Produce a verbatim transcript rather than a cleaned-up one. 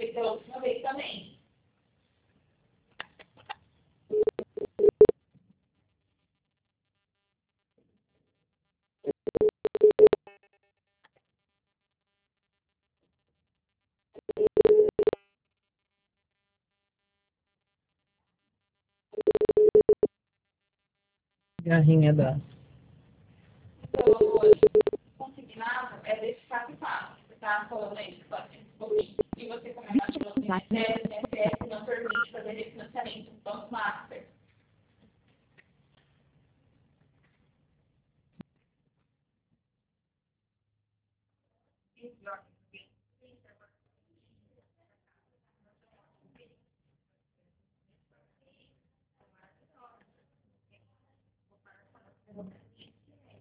feito da última vez também. Garrinha da. Então, hoje, consignado é desse fato e fato. Você está falando aí de quatrocentos e pouquinho. E você começa a fazer o I N S S, o I N S S não permite fazer refinanciamento do Banco Master. Exato.